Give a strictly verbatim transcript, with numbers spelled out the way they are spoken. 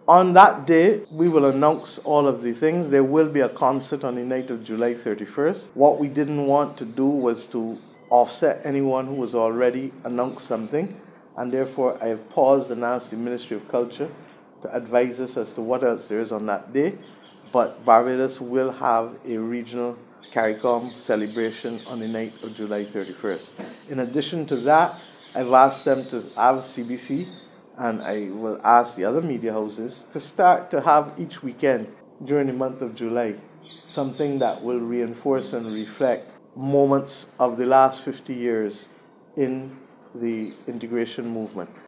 On that day, we will announce all of the things. There will be a concert on the night of July thirty-first. What we didn't want to do was to offset anyone who was already announced something, and therefore I have paused and asked the Ministry of Culture to advise us as to what else there is on that day. But Barbados will have a regional CARICOM celebration on the night of July thirty-first. In addition to that, I've asked them to have C B C, and I will ask the other media houses to start to have each weekend during the month of July something that will reinforce and reflect moments of the last fifty years in the integration movement.